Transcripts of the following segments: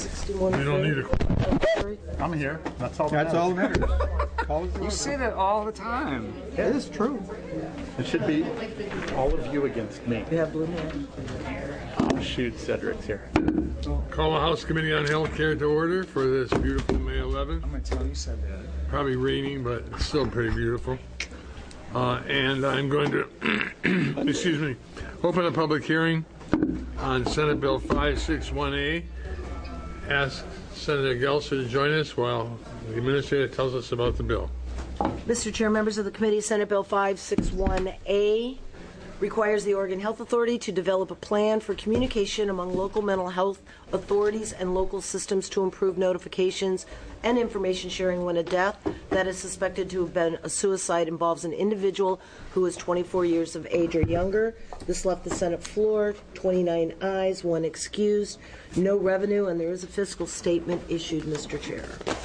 561. You don't need a... I'm here. That's all that matters. You say that all the time. It is true. It should be all of you against me. We have blue hair. Oh, shoot, Cedric's here. Call the House Committee on Health Care to order for this beautiful May 11th. I'm going to tell you said that. Probably raining, but it's still pretty beautiful. And I'm going to, open a public hearing on Senate Bill 561A. Ask Senator Gelser to join us while the administrator tells us about the bill. Mr. Chair, members of the committee, Senate Bill 561A requires the Oregon Health Authority to develop a plan for communication among local mental health authorities and local systems to improve notifications and information sharing when a death that is suspected to have been a suicide involves an individual who is 24 years of age or younger. This left the Senate floor, 29 ayes, 1 excused, no revenue, and there is a fiscal statement issued, Mr. Chair.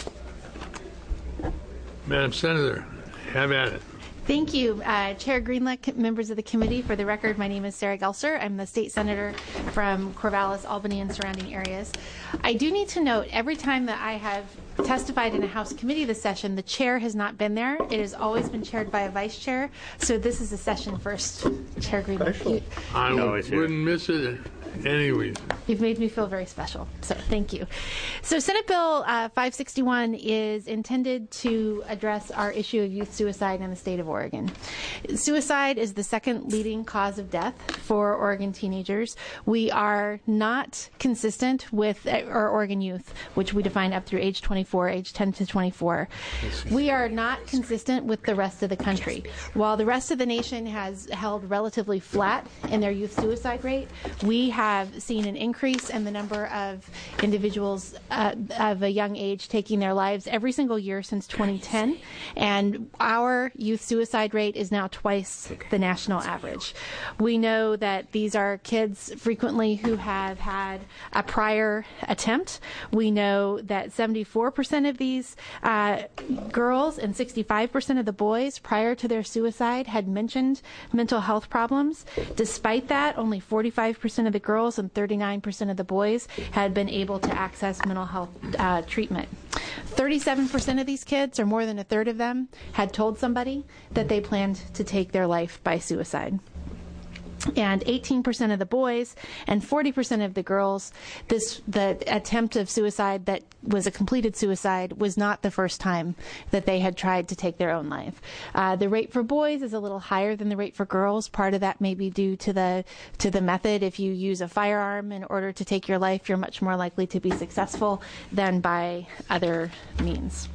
Madam Senator, have at it. Thank you, Chair Greenlick, members of the committee. For the record, my name is Sarah Gelser. I'm the state senator from Corvallis, Albany, and surrounding areas. I do need to note, every time that I have testified in a House committee this session, the chair has not been there. It has always been chaired by a vice chair. So this is a session first, Chair Greenlick. I wouldn't miss it anyways. You've made me feel very special, so thank you. So Senate Bill 561 is intended to address our issue of youth suicide in the state of Oregon. Suicide is the second leading cause of death for Oregon teenagers. We are not consistent with our Oregon youth, which we define up through age 24, age 10 to 24. We are not consistent with the rest of the country. While the rest of the nation has held relatively flat in their youth suicide rate, we have seen an increase in the number of individuals of a young age taking their lives every single year since 2010, and our youth suicide rate is now twice the national average. We know that these are kids frequently who have had a prior attempt. We know that 74% of these girls and 65% of the boys prior to their suicide had mentioned mental health problems. Despite that, only 45% of the girls and 39% of the boys had been able to access mental health treatment. 37% of these kids, or more than a third of them, had told somebody that they planned to take their life by suicide. And 18% of the boys and 40% of the girls, the attempt of suicide that was a completed suicide was not the first time that they had tried to take their own life. The rate for boys is a little higher than the rate for girls. Part of that may be due to the method. If you use a firearm in order to take your life, you're much more likely to be successful than by other means.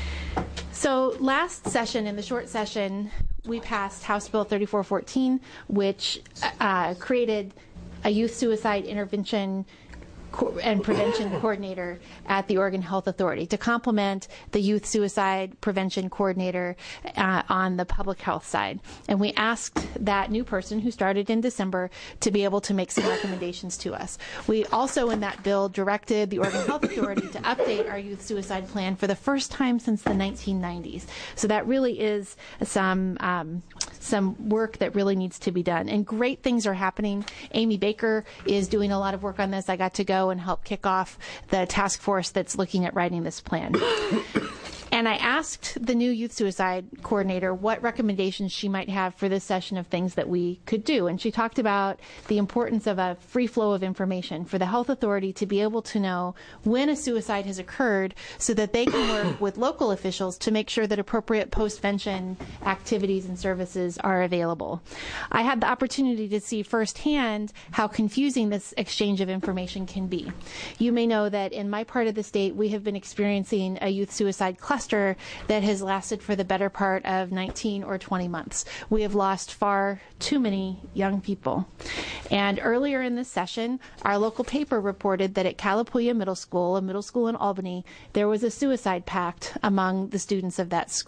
So last session, in the short session, we passed House Bill 3414, which created a youth suicide intervention and prevention coordinator at the Oregon Health Authority to complement the youth suicide prevention coordinator on the public health side. And we asked that new person, who started in December, to be able to make some recommendations to us. We also, in that bill, directed the Oregon Health Authority to update our youth suicide plan for the first time since the 1990s. So that really is some work that really needs to be done. And great things are happening. Amy Baker is doing a lot of work on this. I got to go and help kick off the task force that's looking at writing this plan. And I asked the new youth suicide coordinator what recommendations she might have for this session of things that we could do. And she talked about the importance of a free flow of information for the health authority to be able to know when a suicide has occurred so that they can work with local officials to make sure that appropriate postvention activities and services are available. I had the opportunity to see firsthand how confusing this exchange of information can be. You may know that in my part of the state, we have been experiencing a youth suicide cluster that has lasted for the better part of 19 or 20 months. We have lost far too many young people. And earlier in this session, our local paper reported that at Calapooya Middle School, a middle school in Albany, there was a suicide pact among the students of that school.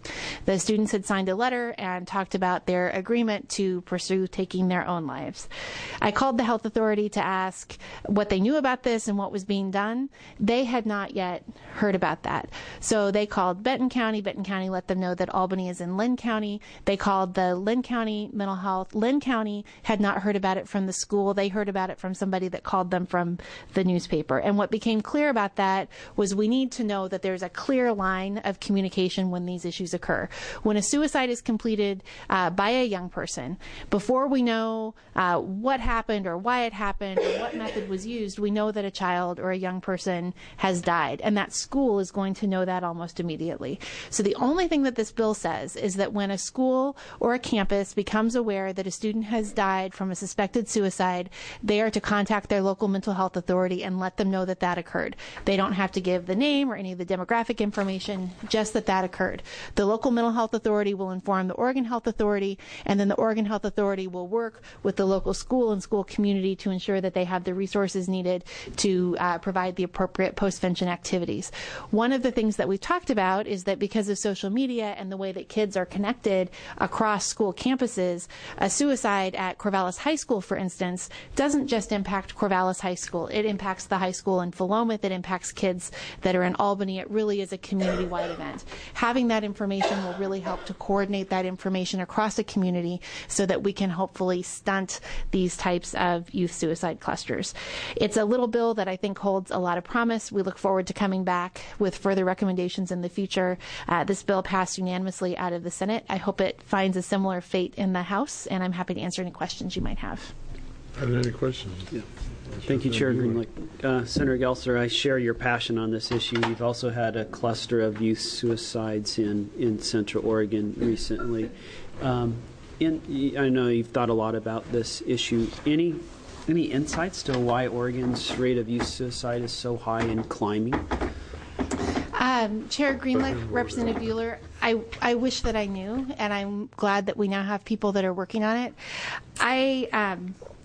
The students had signed a letter and talked about their agreement to pursue taking their own lives. I called the health authority to ask what they knew about this and what was being done. They had not yet heard about that. So they called Benton County. Benton County let them know that Albany is in Lynn County. They called the Lynn County Mental Health. Lynn County had not heard about it from the school. They heard about it from somebody that called them from the newspaper. And what became clear about that was we need to know that there's a clear line of communication when these issues occur. When a suicide is completed by a young person, before we know what happened or why it happened or what method was used, we know that a child or a young person has died. And that school is going to know that almost immediately. So the only thing that this bill says is that when a school or a campus becomes aware that a student has died from a suspected suicide, they are to contact their local mental health authority and let them know that that occurred. They don't have to give the name or any of the demographic information, just that that occurred. The local mental health authority will inform the Oregon Health Authority, and then the Oregon Health Authority will work with the local school and school community to ensure that they have the resources needed to provide the appropriate postvention activities. One of the things that we've talked about is that because of social media and the way that kids are connected across school campuses, a suicide at Corvallis High School, for instance, doesn't just impact Corvallis High School. It impacts the high school in Philomath. It impacts kids that are in Albany. It really is a community-wide event. Having that information will really help to coordinate that information across a community so that we can hopefully stunt these types of youth suicide clusters. It's a little bill that I think holds a lot of promise. We look forward to coming back with further recommendations in the future. This bill passed unanimously out of the Senate. I hope it finds a similar fate in the House, and I'm happy to answer any questions you might have. Are there any questions? Yeah. Thank you, Chair Greenlick. Senator Gelser, I share your passion on this issue. We've also had a cluster of youth suicides in Central Oregon recently. I know you've thought a lot about this issue. Any insights to why Oregon's rate of youth suicide is so high and climbing? Chair Greenlick, Representative Buehler, I wish that I knew, and I'm glad that we now have people that are working on it. I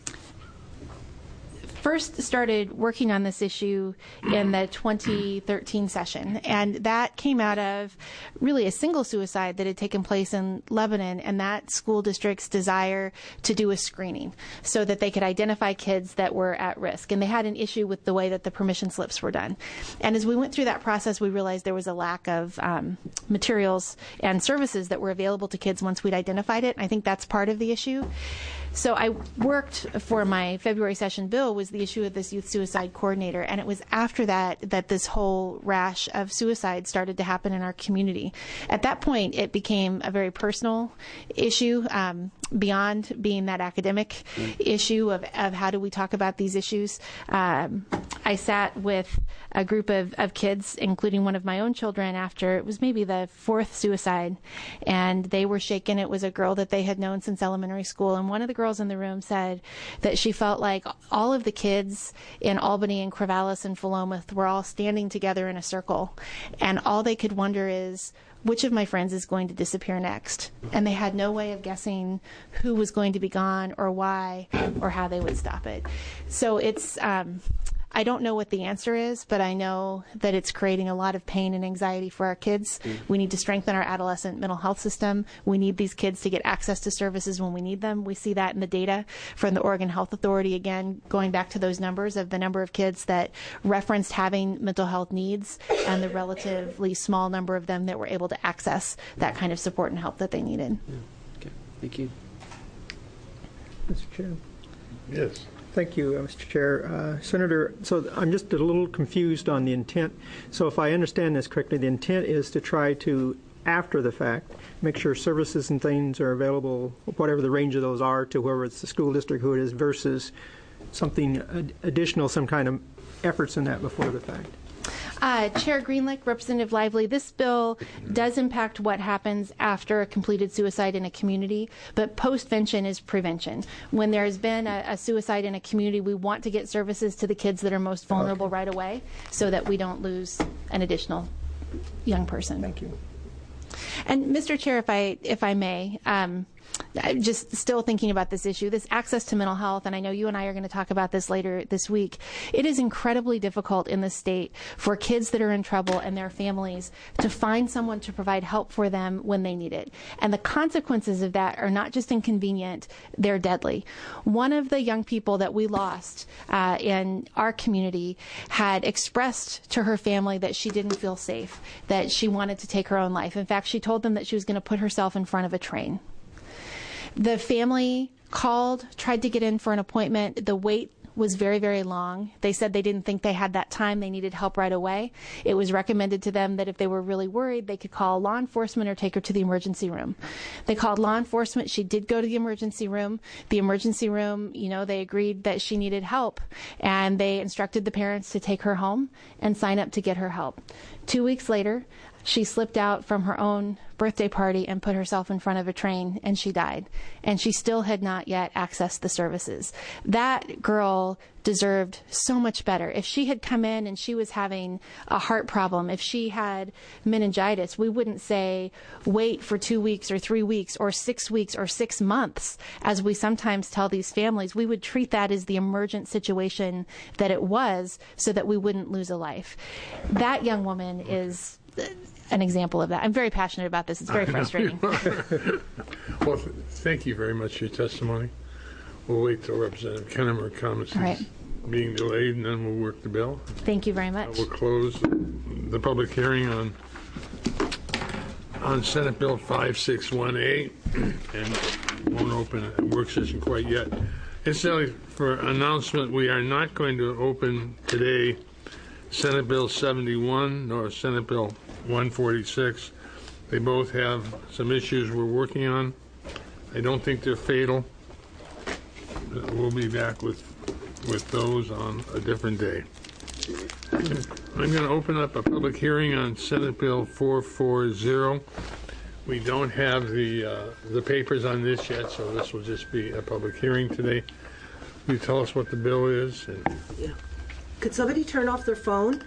first started working on this issue in the 2013 session, and that came out of really a single suicide that had taken place in Lebanon, and that school district's desire to do a screening so that they could identify kids that were at risk. And they had an issue with the way that the permission slips were done. And as we went through that process, we realized there was a lack of materials and services that were available to kids once we'd identified it. And I think that's part of the issue. So I worked for my February session bill was the issue of this youth suicide coordinator, and it was after that that this whole rash of suicide started to happen in our community. At that point, it became a very personal issue beyond being that academic issue of how do we talk about these issues. I sat with a group of kids, including one of my own children, after it was maybe the fourth suicide, and they were shaken. It was a girl that they had known since elementary school, and one of the girls in the room said that she felt like all of the kids in Albany and Corvallis and Philomath were all standing together in a circle, and all they could wonder is, which of my friends is going to disappear next? And they had no way of guessing who was going to be gone or why or how they would stop it. So it's I don't know what the answer is, but I know that it's creating a lot of pain and anxiety for our kids. We need to strengthen our adolescent mental health system. We need these kids to get access to services when we need them. We see that in the data from the Oregon Health Authority, again, going back to those numbers of the number of kids that referenced having mental health needs and the relatively small number of them that were able to access that kind of support and help that they needed. Okay, thank you. Mr. Chair. Yes. Thank you, Mr. Chair. Senator, so I'm just a little confused on the intent. So if I understand this correctly, the intent is to try to, after the fact, make sure services and things are available, whatever the range of those are, to whoever it's the school district, who it is, versus something additional, some kind of efforts in that before the fact. Chair Greenlick, Representative Lively, this bill does impact what happens after a completed suicide in a community, but postvention is prevention. When there has been a suicide in a community, we want to get services to the kids that are most vulnerable right away so that we don't lose an additional young person. Thank you. And Mr. Chair, if I may, just still thinking about this issue, this access to mental health, and I know you and I are going to talk about this later this week. It is incredibly difficult in the state for kids that are in trouble and their families to find someone to provide help for them when they need it. And the consequences of that are not just inconvenient, they're deadly. One of the young people that we lost in our community had expressed to her family that she didn't feel safe, that she wanted to take her own life. In fact, she told them that she was going to put herself in front of a train. The family called, tried to get in for an appointment. The wait was very, very long. They said they didn't think they had that time. They needed help right away. It was recommended to them that if they were really worried, they could call law enforcement or take her to the emergency room. They called law enforcement. She did go to the emergency room. The emergency room, they agreed that she needed help, and they instructed the parents to take her home and sign up to get her help. 2 weeks later, she slipped out from her own birthday party and put herself in front of a train, and she died. And she still had not yet accessed the services. That girl deserved so much better. If she had come in and she was having a heart problem, if she had meningitis, we wouldn't say wait for 2 weeks or 3 weeks or 6 weeks or 6 months, as we sometimes tell these families. We would treat that as the emergent situation that it was, so that we wouldn't lose a life. That young woman is an example of that. I'm very passionate about this. It's very frustrating. Well, thank you very much for your testimony. We'll wait till Representative Kennemer comes. Right. Being delayed, and then we'll work the bill. Thank you very much. We'll close the public hearing on Senate Bill 561A, and won't open a work session quite yet. Incidentally, for announcement, we are not going to open today Senate Bill 71 nor Senate Bill 146. They both have some issues we're working on. I don't think they're fatal. We'll be back with those on a different day. I'm going to open up a public hearing on Senate Bill 440. We don't have the papers on this yet, so this will just be a public hearing today. Can you tell us what the bill is? Yeah. Could somebody turn off their phone?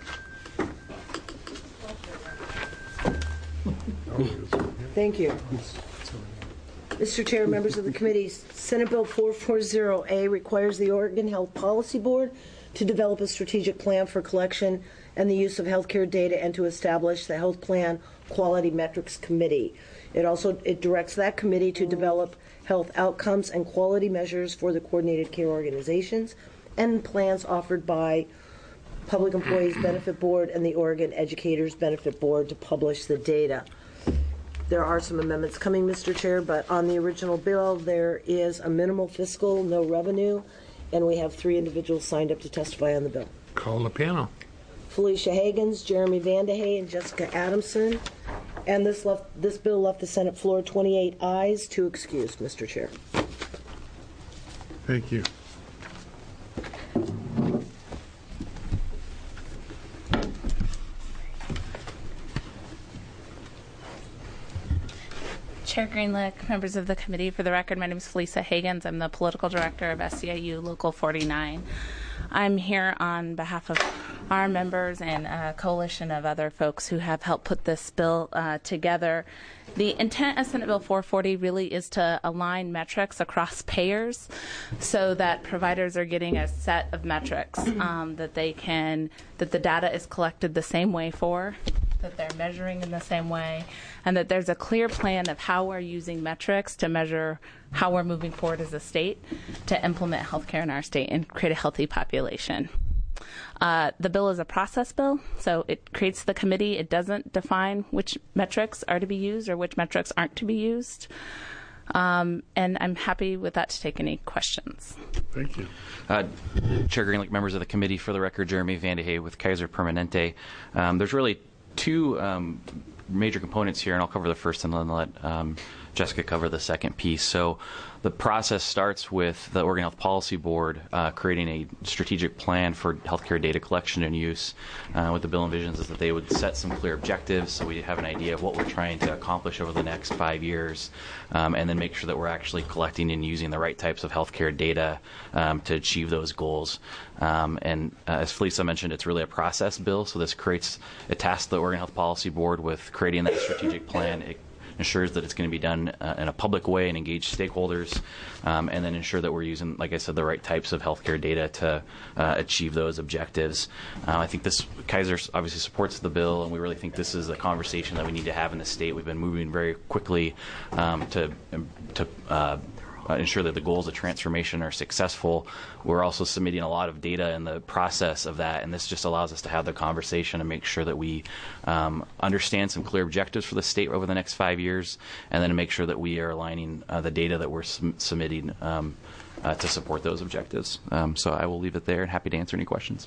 Thank you. Mr. Chair, members of the committee, Senate Bill 440A requires the Oregon Health Policy Board to develop a strategic plan for collection and the use of healthcare data, and to establish the Health Plan Quality Metrics Committee. It directs that committee to develop health outcomes and quality measures for the coordinated care organizations and plans offered by Public Employees Benefit Board and the Oregon Educators Benefit Board to publish the data. There are some amendments coming, Mr. Chair, but on the original bill, there is a minimal fiscal, no revenue, and we have 3 individuals signed up to testify on the bill. Call the panel. Felicia Hagens, Jeremy Vandehey, and Jessica Adamson. And this bill left the Senate floor 28 ayes, 2 excused, Mr. Chair. Thank you. Chair Greenlick, members of the committee, for the record, my name is Felicia Hagens. I'm the political director of SEIU Local 49. I'm here on behalf of our members and a coalition of other folks who have helped put this bill together. The intent of Senate Bill 440 really is to align metrics across payers so that providers are getting a set of metrics that the data is collected the same way for, that they're measuring in the same way, and that there's a clear plan of how we're using metrics to measure how we're moving forward as a state to implement healthcare in our state and create a healthy population. The bill is a process bill, so it creates the committee. It doesn't define which metrics are to be used or which metrics aren't to be used. And I'm happy with that to take any questions. Thank you. Chair Greenlick, members of the committee, for the record, Jeremy Vandehey with Kaiser Permanente. There's really 2 major components here, and I'll cover the first and then let Jessica cover the second piece. So the process starts with the Oregon Health Policy Board creating a strategic plan for healthcare data collection and use. What the bill envisions is that they would set some clear objectives so we have an idea of what we're trying to accomplish over the next 5 years, and then make sure that we're actually collecting and using the right types of healthcare data to achieve those goals. And as Felicia mentioned, it's really a process bill, so this creates a task the Oregon Health Policy Board with creating that strategic plan. It ensures that it's going to be done in a public way and engage stakeholders, and then ensure that we're using, like I said, the right types of healthcare data to achieve those objectives. I think Kaiser obviously supports the bill, and we really think this is a conversation that we need to have in the state. We've been moving very quickly to ensure that the goals of transformation are successful. We're also submitting a lot of data in the process of that, and this just allows us to have the conversation and make sure that we understand some clear objectives for the state over the next 5 years, and then to make sure that we are aligning the data that we're submitting to support those objectives. So I will leave it there and happy to answer any questions.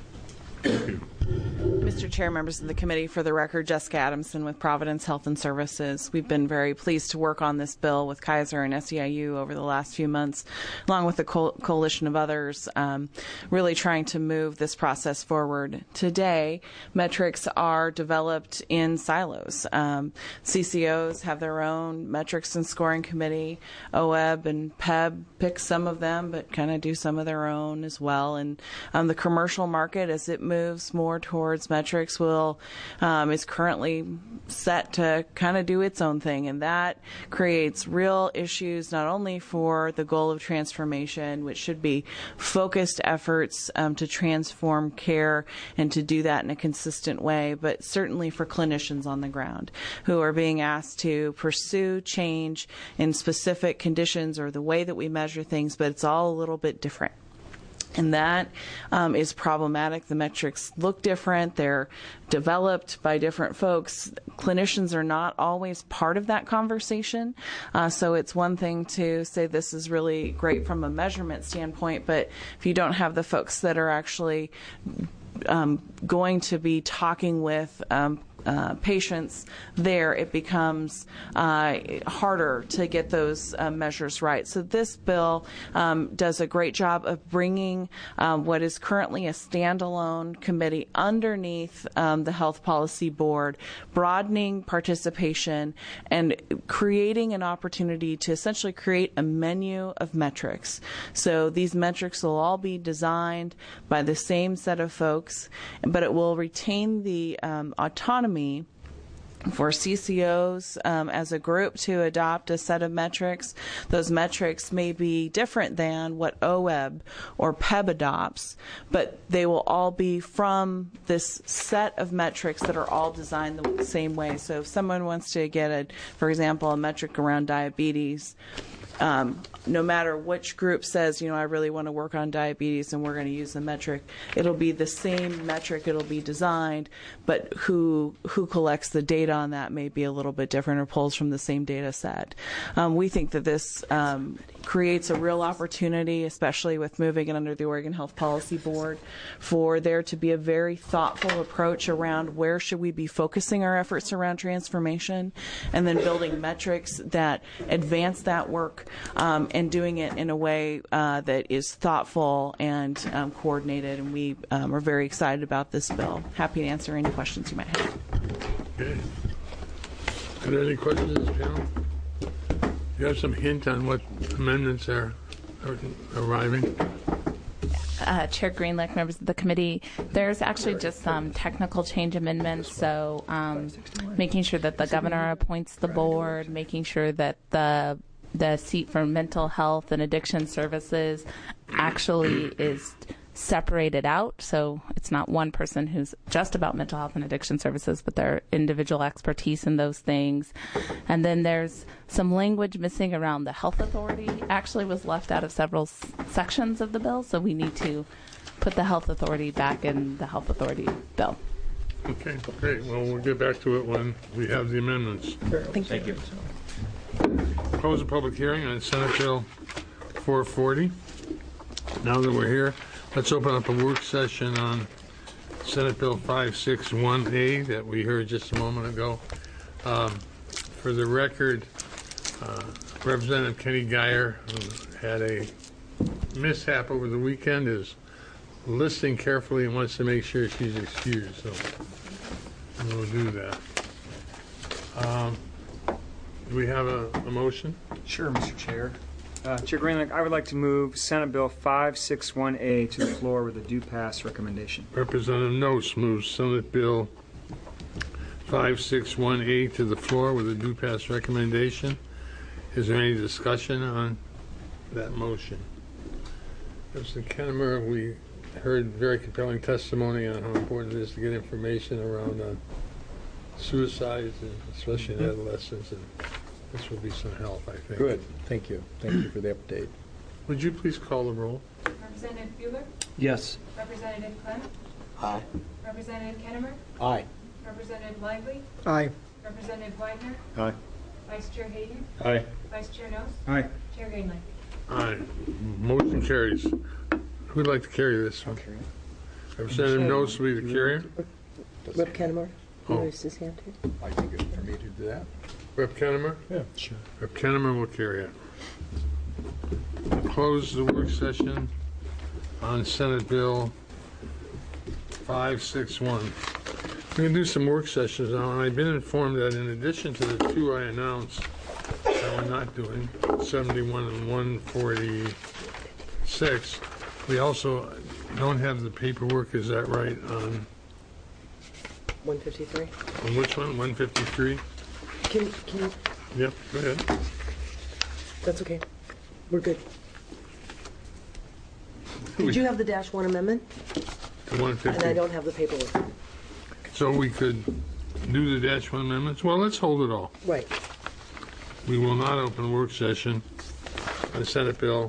Mr. Chair, members of the committee, for the record, Jessica Adamson with Providence Health and Services. We've been very pleased to work on this bill with Kaiser and SEIU over the last few months, along with a coalition of others, really trying to move this process forward. Today, metrics are developed in silos. CCOs have their own metrics and scoring committee. OEB and PEB pick some of them, but kind of do some of their own as well. And the commercial market, as it moves more towards metrics, is currently set to kind of do its own thing, and that creates real issues not only for the goal of transformation, which should be focused efforts to transform care and to do that in a consistent way, but certainly for clinicians on the ground who are being asked to pursue change in specific conditions or the way that we measure things, but it's all a little bit different. And that is problematic. The metrics look different. They're developed by different folks. Clinicians are not always part of that conversation. So it's one thing to say this is really great from a measurement standpoint, but if you don't have the folks that are actually going to be talking with patients there, it becomes harder to get those measures right. So this bill does a great job of bringing what is currently a standalone committee underneath the Health Policy Board, broadening participation and creating an opportunity to essentially create a menu of metrics. So these metrics will all be designed by the same set of folks, but it will retain the autonomy for CCOs as a group to adopt a set of metrics. Those metrics may be different than what OEB or PEB adopts, but they will all be from this set of metrics that are all designed the same way. So if someone wants to get, for example, a metric around diabetes, no matter which group says, I really want to work on diabetes and we're going to use the metric, it'll be the same metric, it'll be designed, but who collects the data on that may be a little bit different or pulls from the same data set. We think that this creates a real opportunity, especially with moving it under the Oregon Health Policy Board, for there to be a very thoughtful approach around where should we be focusing our efforts around transformation, and then building metrics that advance that work and doing it in a way that is thoughtful and coordinated. And we are very excited about this bill. Happy to answer any questions you might have. Okay. Are there any questions, panel? You have some hint on what amendments are arriving? Chair Greenlick, members of the committee, there's actually just some technical change amendments, so making sure that the governor appoints the board, making sure that the seat for mental health and addiction services actually is separated out, so it's not one person who's just about mental health and addiction services, but their individual expertise in those things. And then there's some language missing around the health authority. Actually was left out of several sections of the bill, so we need to put the health authority back in the health authority bill. Okay, great. Well, we'll get back to it when we have the amendments. Thank you. Close the public hearing on Senate Bill 440. Now that we're here, let's open up a work session on Senate Bill 561A that we heard just a moment ago. For the record, Representative Kenny Geyer, who had a mishap over the weekend, is listening carefully and wants to make sure she's excused, so we'll do that. Do we have a motion? Sure, Mr. Chair. Chair Greenlick, I would like to move Senate Bill 561A to the floor with a due pass recommendation. Representative Noce moves Senate Bill 5618 to the floor with a do pass recommendation. Is there any discussion on that motion? Mr. Kennemer, we heard very compelling testimony on how important it is to get information around suicides, and especially in adolescents, and this will be some help, I think. Good. Thank you. Thank you for the update. Would you please call the roll? Representative Bueller? Yes. Representative Clem? Aye. Representative Kennemer? Aye. Representative Lively? Aye. Representative Widener? Aye. Vice Chair Hayden? Aye. Vice Chair Knowles? Aye. Chair Greenlee? Aye. Motion carries. Who'd like to carry this one? Representative Knowles will be the carrier. Rep. Kennemer, Oh. raised his hand too. I think it's for me to do that. Rep. Kennemer? Yeah, sure. Rep. Kennemer will carry it. Close the work session on Senate Bill 561. We're going to do some work sessions now, and I've been informed that in addition to the two I announced that we're not doing, 71 and 146, we also don't have the paperwork, is that right, on 153. which one, 153? Can you, Yep, go ahead. that's okay. We're good. Did you have the -1 amendment? To And I 150. don't have the paperwork. So we could do the -1 amendments? Well, let's hold it all. Right. We will not open work session on Senate Bill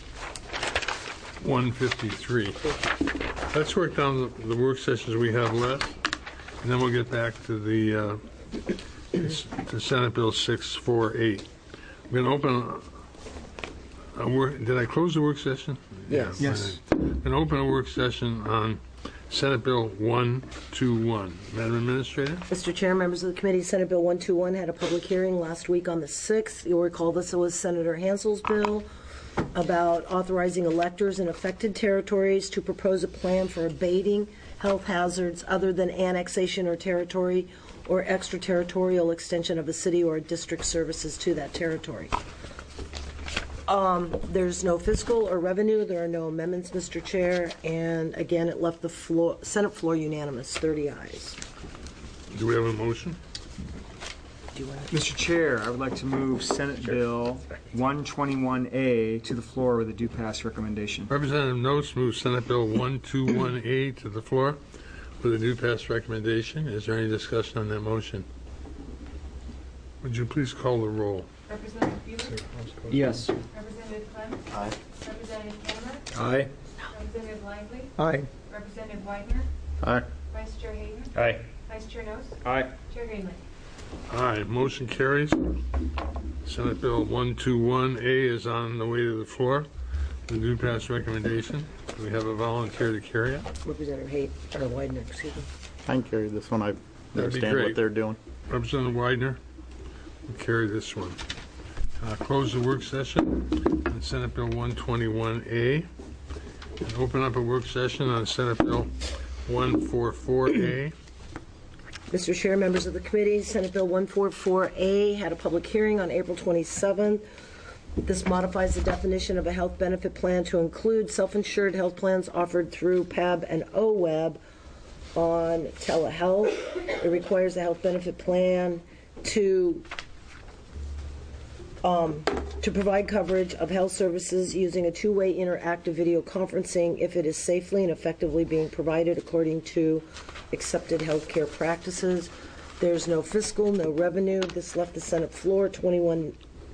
153. Let's work down the work sessions we have left, and then we'll get back to the to Senate Bill 648. We're going to open a work. Did I close the work session? Yes. Yes. We're going to open a work session on Senate Bill 121. Madam Administrator? Mr. Chair, members of the committee, Senate Bill 121 had a public hearing last week on the 6th. You'll recall this was Senator Hansel's bill about authorizing electors in affected territories to propose a plan for abating health hazards other than annexation or territory or extraterritorial extension of a city or a district services to that territory. There's no fiscal or revenue. There are no amendments, Mr. Chair. And again, it left the Senate floor unanimous, 30 ayes. Do we have a motion? Do you want to? Mr. Chair, I would like to move Senate Bill 121A to the floor with a do pass recommendation. Representative Notes moves Senate Bill 121A to the floor with a do pass recommendation. Is there any discussion on that motion? Would you please call the roll? Representative Bueller? Yes. Representative Clem? Aye. Representative Kennemer? Aye. Representative Lively? Aye. Representative Widener? Aye. Vice Chair Hayden? Aye. Vice Chair Knowles? Aye. Chair Greenlee? Aye. Motion carries. Senate Bill 121A is on the way to the floor. The do pass recommendation. Do we have a volunteer to carry it? Representative Haight, or Widener, excuse me. I can carry this one. I That'd be understand great. what they're doing. Representative Widener will carry this one. Close the work session on Senate Bill 121A and open up a work session on Senate Bill 144A. Mr. Chair, members of the committee, Senate Bill 144A had a public hearing on April 27th. This modifies the definition of a health benefit plan to include self-insured health plans offered through PAB and OWEB on telehealth. It requires a health benefit plan to provide coverage of health services using a two-way interactive video conferencing if it is safely and effectively being provided according to accepted healthcare practices. There's no fiscal, no revenue. This left the Senate floor 29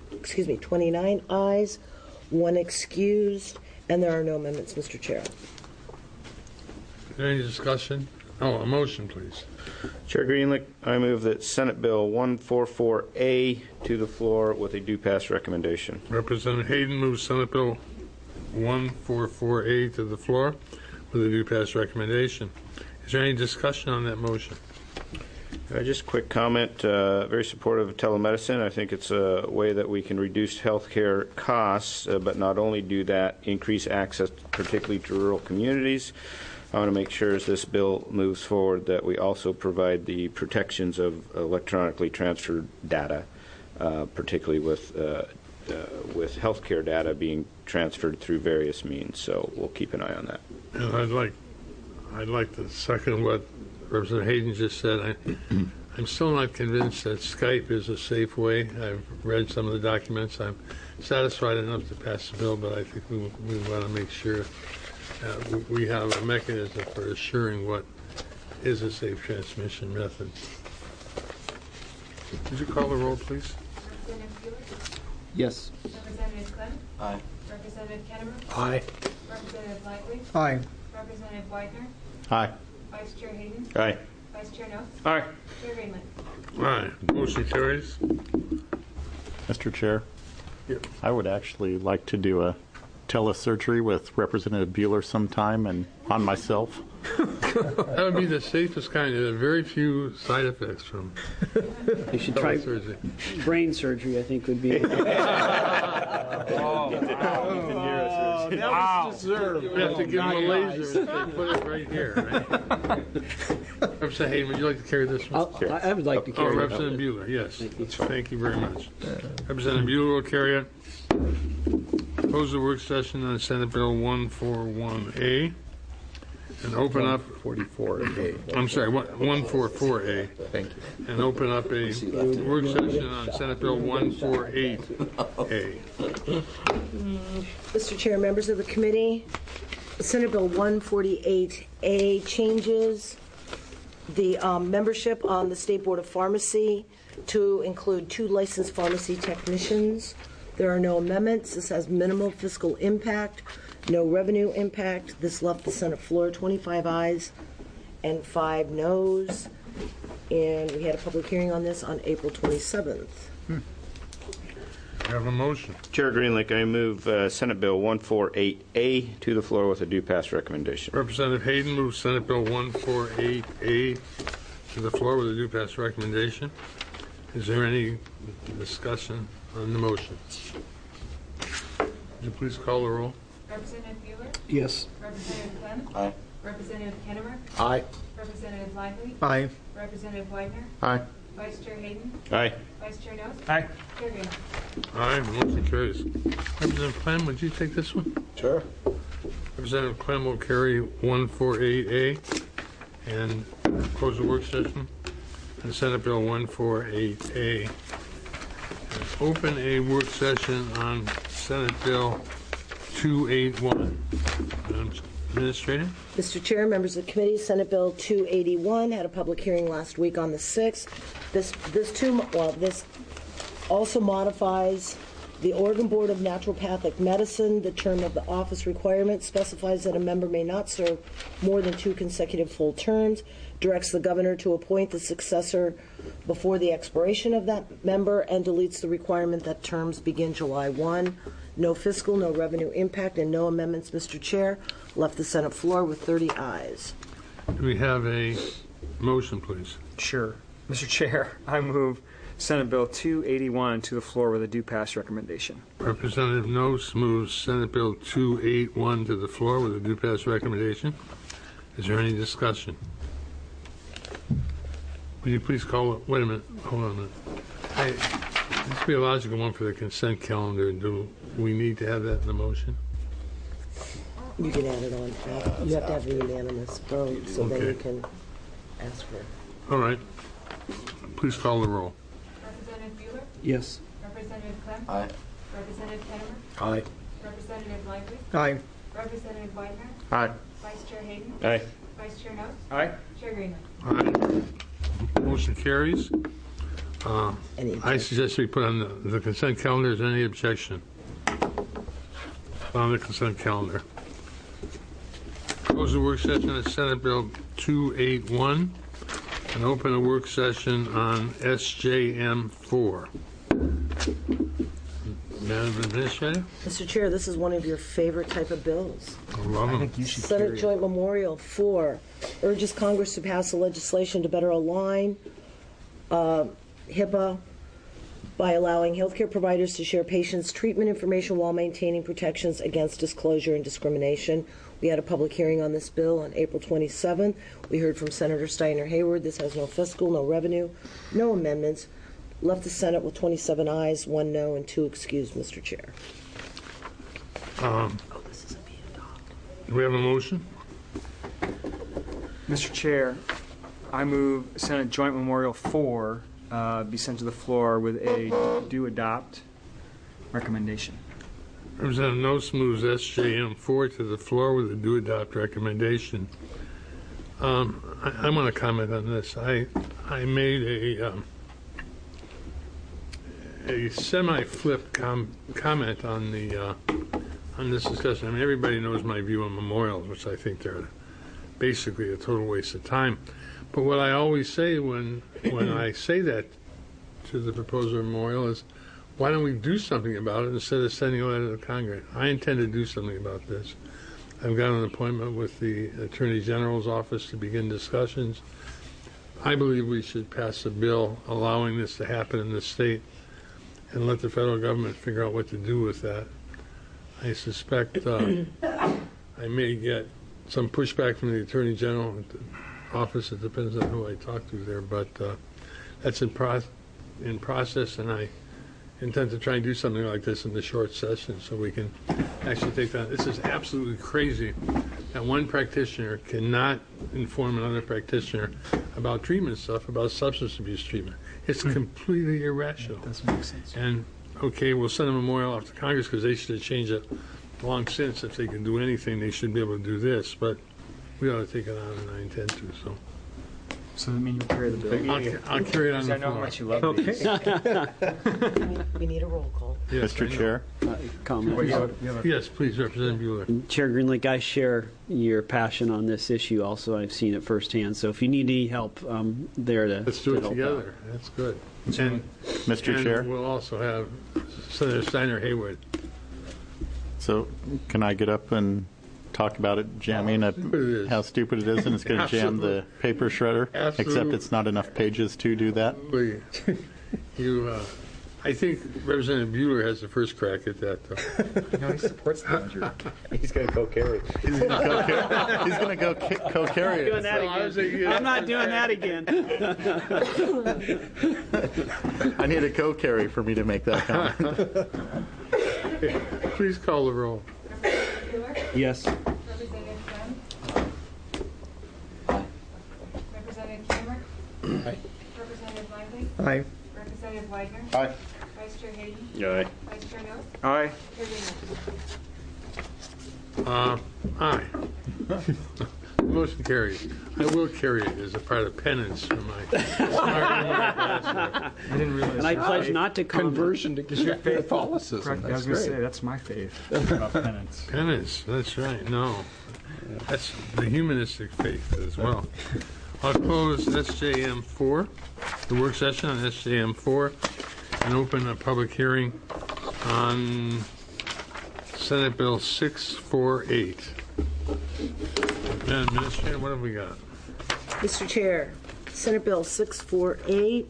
ayes, 1 excused, and there are no amendments, Mr. Chair. Is there any discussion? Oh, a motion, please. Chair Greenlick, I move that Senate Bill 144A to the floor with a do pass recommendation. Representative Hayden moves Senate Bill 144A to the floor with a do pass recommendation. Is there any discussion on that motion? Just a quick comment. Very supportive of telemedicine. I think it's a way that we can reduce health care costs, but not only do that, increase access, particularly to rural communities. I want to make sure as this bill moves forward that we also provide the protections of electronically transferred data, particularly with healthcare data being transferred through various means. So we'll keep an eye on that. And I'd like to second what Representative Hayden just said. I'm still not convinced that Skype is a safe way. I've read some of the documents. I'm satisfied enough to pass the bill, but I think we want to make sure we have a mechanism for assuring what is a safe transmission method. Would you call the roll, please? Representative Bueller? Yes. Representative Clem? Aye. Representative Kennemer? Aye. Representative Lively? Aye. Representative Widener? Aye. Vice Chair Hayden? Aye. Vice Chair Notes? Aye. Chair Greenland? Aye. Motion carries. Mr. Chair, Yep. I would actually like to do a telesurgery with Representative Bueller sometime and on myself. That would be the safest kind. There are very few side effects from You should try surgery. brain surgery, I think would be. We have to give him a laser if they put it right here, right? Representative Hayden, would you like to carry this one? I would like to Oh, carry it. Representative Bueller, yes. Thank you very much. Representative Bueller will carry it. Close the work session on Senate Bill 141A and open up, 44A. I'm sorry, 144A. Thank you. And open up a work session on Senate Bill 148A. Mr. Chair, members of the committee, Senate Bill 148A changes the membership on the State Board of Pharmacy to include 2 licensed pharmacy technicians. There are no amendments. This has minimal fiscal impact, no revenue impact. This left the Senate floor 25 ayes and 5 noes. And we had a public hearing on this on April 27th. I have a motion. Chair Greenlick, I move Senate Bill 148A to the floor with a due pass recommendation. Representative Hayden moves Senate Bill 148A to the floor with a due pass recommendation. Is there any discussion on the motion? Would you please call the roll? Representative Bueller? Yes. Representative Clem? Aye. Representative Kennemer? Aye. Representative Lively? Aye. Representative Widener? Aye. Vice Chair Hayden? Aye. Vice Chair Notes? Aye. Chair Greenland? Aye, motion carries. Representative Clem, would you take this one? Sure. Representative Clem will carry 148A and close the work session on Senate Bill 148A. Open a work session on Senate Bill 281. Madam Administrator? Mr. Chair, members of the committee, Senate Bill 281 had a public hearing last week on the 6th. This also modifies the Oregon Board of Naturopathic Medicine. The term of the office requirement specifies that a member may not serve more than 2 consecutive full terms, directs the governor to appoint the successor before the expiration of that member, and deletes the requirement that terms begin July 1. No fiscal, no revenue impact, and no amendments, Mr. Chair. Left the Senate floor with 30 ayes. Do we have a motion, please? Sure. Mr. Chair, I move Senate Bill 281 to the floor with a due pass recommendation. Representative Noce moves Senate Bill 281 to the floor with a due pass recommendation. Is there any discussion? Will you please call it? Wait a minute. Hold on a minute. This would be a logical one for the consent calendar. Do we need to have that in the motion? You can add it on. You have to have a unanimous vote, so then you Okay. can ask for it. All right. Please call the roll. Representative Bueller? Yes. Representative Clem? Aye. Representative Kennemer? Aye. Representative Lively? Aye. Representative Widener? Aye. Vice Chair Hayden? Aye. Vice Chair Notes? Aye. Chair Greenland? Aye. Motion carries. I suggest we put on the consent calendar. Is there any objection on the consent calendar? Close the work session on Senate Bill 281 and open a work session on SJM 4. Madam Administrator? Mr. Chair, this is one of your favorite type of bills. I love them. You should Senate carry it. Joint Memorial 4 urges Congress to pass the legislation to better align HIPAA by allowing healthcare providers to share patients' treatment information while maintaining protections against disclosure and discrimination. We had a public hearing on this bill on April 27th. We heard from Senator Steiner Hayward. This has no fiscal, no revenue, no amendments. Left the Senate with 27 ayes, 1 no, and 2 excused, Mr. Chair. Do we have a motion? Mr. Chair, I move Senate Joint Memorial 4 be sent to the floor with a do adopt recommendation. Representative Noce moves SJM 4 to the floor with a do adopt recommendation. I want to comment on this. I made a semi-flip comment on this discussion. I mean, everybody knows my view on memorials, which I think they're basically a total waste of time. But what I always say when I say that to the proposer of memorial is, why don't we do something about it instead of sending a letter to Congress? I intend to do something about this. I've got an appointment with the Attorney General's office to begin discussions. I believe we should pass a bill allowing this to happen in the state and let the federal government figure out what to do with that. I suspect I may get some pushback from the Attorney General office. It depends on who I talk to there, but that's in process, and I intend to try and do something like this in the short session so we can actually take that. This is absolutely crazy that one practitioner cannot inform another practitioner about treatment stuff, about substance abuse treatment. It's completely irrational. That doesn't make sense. And, okay, we'll send a memorial off to Congress because they should have changed it long since. If they can do anything, they should be able to do this. But we ought to take it on, and I intend to. So that means you'll carry the bill? I'll carry it on the I know how floor. much you love these. We need a roll call. Yes, Mr. Chair? Comment. Yes, please, Representative Bueller. Chair Greenlake, I share your passion on this issue. Also, I've seen it firsthand. So if you need any help, I'm there to Let's do to it help together. out. That's good. And, Mr. Chair? we'll also have Senator Steiner Haywood. So can I get up and talk about it jamming how stupid it is, and it's going to jam the paper shredder? Absolutely. Except it's not enough pages to do that. I think Representative Bueller has the first crack at that, though. No, he supports the measure. He's going to co-carry. He's going to go co-carry Doing it. that again. I'm not doing that again. I need a co-carry for me to make that comment. Please call the roll. Yes. Representative Flynn? Representative Kramer? Aye. Representative Lively? Aye. Representative Widener? Aye. Vice Chair Hayden? Aye. Vice Chair Note? Aye. Chair Greenley? Aye. Motion carries. I will carry it as a part of penance for my I didn't realize. And I pledge not to comment. Conversion to Catholicism. Correct. I That's was going to great. say, that's my faith about penance. penance. That's right. No, that's the humanistic faith as well. I'll close SJM 4, the work session on SJM 4, and open a public hearing on Senate Bill 648. Madam Administrator, what have we got? Mr. Chair, Senate Bill 648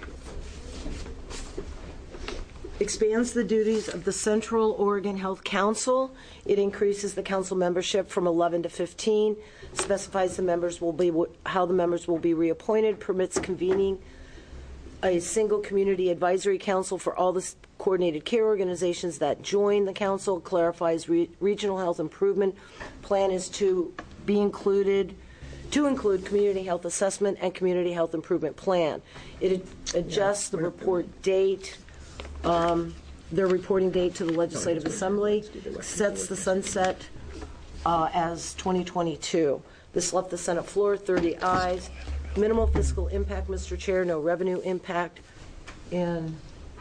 expands the duties of the Central Oregon Health Council. It increases the council membership from 11 to 15, specifies the members will be how the members will be reappointed, permits convening a single community advisory council for all the coordinated care organizations that join the council, clarifies regional health improvement plan is to include community health assessment and community health improvement plan. It adjusts the report date, their reporting date to the Legislative Assembly, sets the sunset as 2022. This left the Senate floor 30 ayes. Minimal fiscal impact, Mr. Chair, no revenue impact, and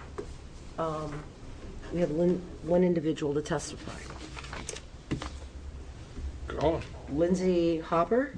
we have one individual to testify. Oh, Lindsay Hopper.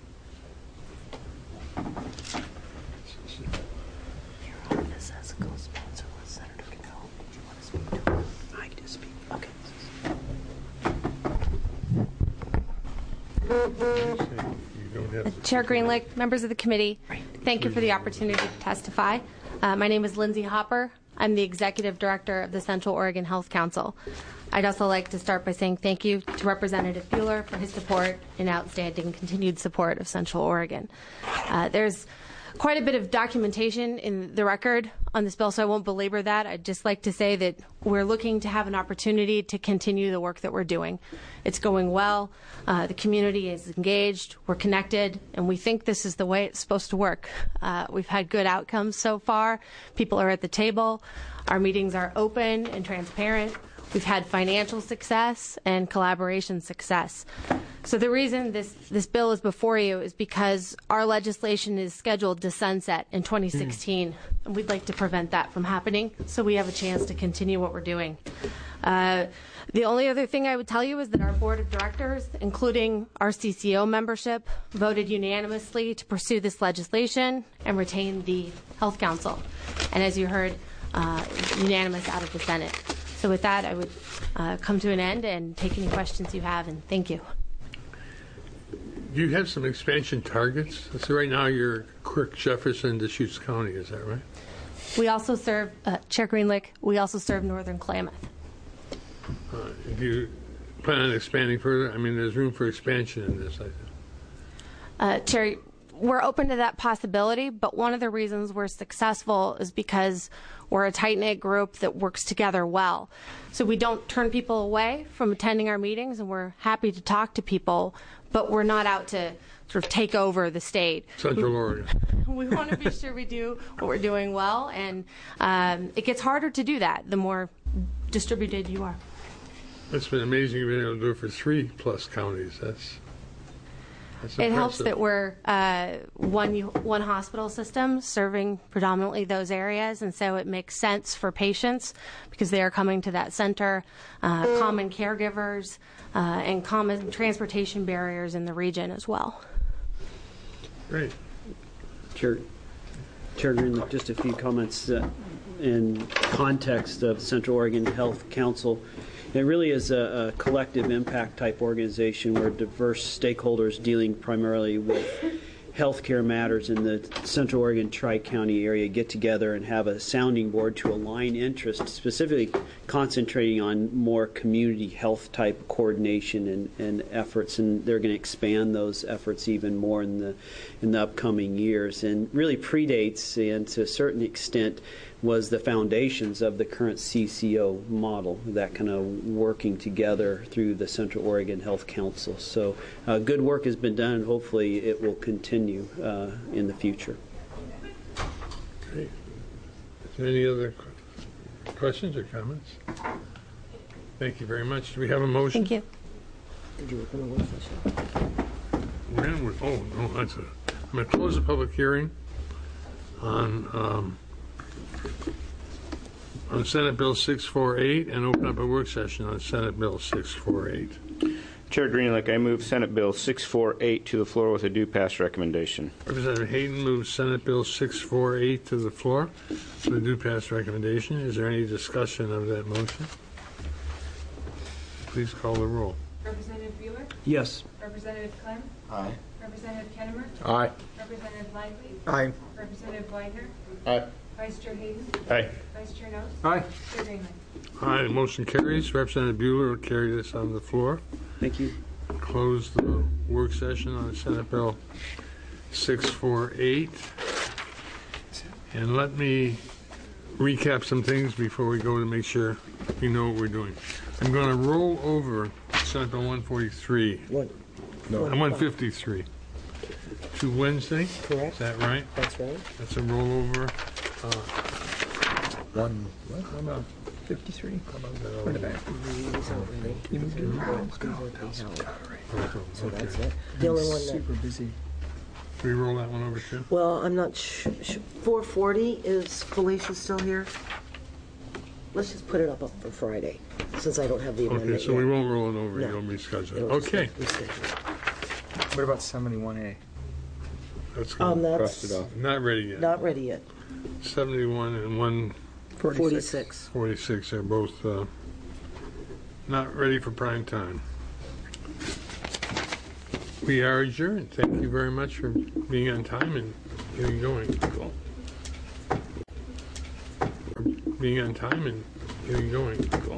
Chair Greenlake, members of the committee, thank you for the opportunity to testify. My name is Lindsay Hopper. I'm the Executive Director of the Central Oregon Health Council. I'd also like to start by saying thank you to Representative Bueller for his support and outstanding continued support of Central Oregon. There's quite a bit of documentation in the record on this bill, so I won't belabor that. I'd just like to say that we're looking to have an opportunity to continue the work that we're doing. It's going well. The community is engaged. We're connected, and we think this is the way it's supposed to work. We've had good outcomes so far. People are at the table. Our meetings are open and transparent. We've had financial success and collaboration success. So the reason this bill is before you is because our legislation is scheduled to sunset in 2016, and we'd like to prevent that from happening so we have a chance to continue what we're doing. The only other thing I would tell you is that our board of directors, including our CCO membership, voted unanimously to pursue this legislation and retain the Health Council. And as you heard, unanimous out of the Senate. So with that, I would come to an end and take any questions you have, and thank you. Do you have some expansion targets? So right now you're Quirk, Jefferson, Deschutes County, is that right? We also serve, Chair Greenlick, we also serve Northern Klamath. Do you plan on expanding further? I mean, there's room for expansion in this, I think. Chair, we're open to that possibility, but one of the reasons we're successful is because we're a tight-knit group that works together well. So we don't turn people away from attending our meetings, and we're happy to talk to people, but we're not out to sort of take over the state. Central Oregon. We want to be sure we do what we're doing well, and it gets harder to do that the more distributed you are. It's been amazing you've been able to do it for 3+ counties. That's it helps impressive. that we're one hospital system serving predominantly those areas, and so it makes sense for patients because they are coming to that center, common caregivers, and common transportation barriers in the region as well. Great. Chair Greenlick, just a few comments in context of Central Oregon Health Council. It really is a collective impact type organization where diverse stakeholders dealing primarily with healthcare matters in the Central Oregon Tri-County area get together and have a sounding board to align interests, specifically concentrating on more community health type coordination and efforts, and they're going to expand those efforts even more in the upcoming years, and really predates and to a certain extent was the foundations of the current CCO model, that kind of working together through the Central Oregon Health Council. So good work has been done, and hopefully it will continue in the future. Great. Is there any other questions or comments? Thank you very much. Do we have a motion? Thank you. Oh, no, that's I'm going to close the public hearing on Senate Bill 648 and open up a work session on Senate Bill 648. Chair Greenlick, I move Senate Bill 648 to the floor with a due pass recommendation. Representative Hayden moves Senate Bill 648 to the floor with a due pass recommendation. Is there any discussion of that motion? Please call the roll. Representative Bueller? Yes. Representative Clem? Aye. Representative Kennemer? Aye. Representative Lively? Aye. Representative Widener? Aye. Vice Chair Hayden? Aye. Vice Chair Knowles? Aye. Chair Greenlight? Aye, motion carries. Representative Bueller will carry this on the floor. Thank you. Close the work session on Senate Bill 648. And let me recap some things before we go to make sure we know what we're doing. I'm going to roll over Senate Bill 143. No. 153 to Wednesday. Correct. Is that right? That's right. That's a rollover. One. What about 53. in the back? So that's it. The only one that, Super busy. Can we roll that one over too? well, I'm not 440, is Felicia still here? Let's just put it up for Friday, since I don't have the amendment Okay, so yet. we won't roll it over. No. You'll reschedule it. It'll just Okay. get rescheduled. What about 71A? That's good. That's Crossed it off. Not ready yet. not ready yet. 71 and 46. 146 are both not ready for prime time. We are adjourned. Thank you very much for being on time and getting going. Being on time and getting going.